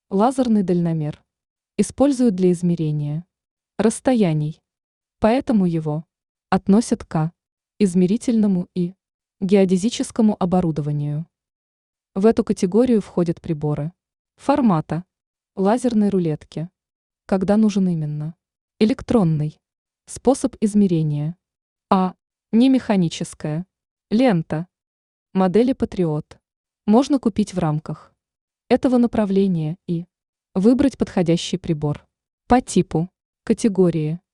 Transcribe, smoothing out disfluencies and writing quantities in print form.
Лазерный дальномер используют для измерения расстояний, поэтому его относят к измерительному и геодезическому оборудованию. В эту категорию входят приборы формата лазерной рулетки, когда нужен именно электронный способ измерения, а не механическая лента. Модели Патриот можно купить в рамках этого направления и выбрать подходящий прибор по типу, категории